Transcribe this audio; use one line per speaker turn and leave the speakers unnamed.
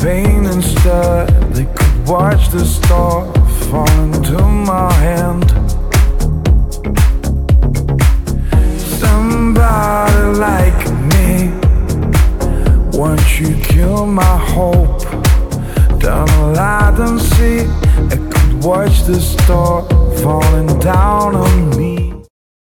pain instead. They could watch the star fall into my hand. Somebody like me, once you kill my hope down a light and see, I could watch the star falling down on me.